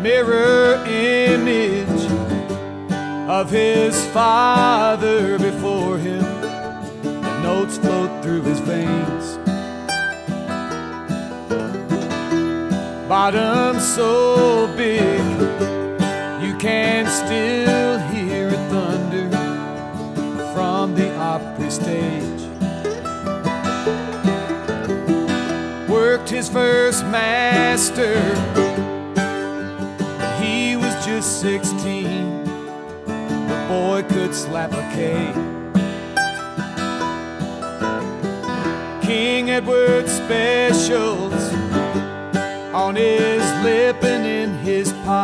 mirror image of his father before him. The notes float through his veins. Bottom so big you can still hear it thunder from the Opry stage. Worked his first master when he was just 16. The boy could slap a K. King Edward specials on his lip and in his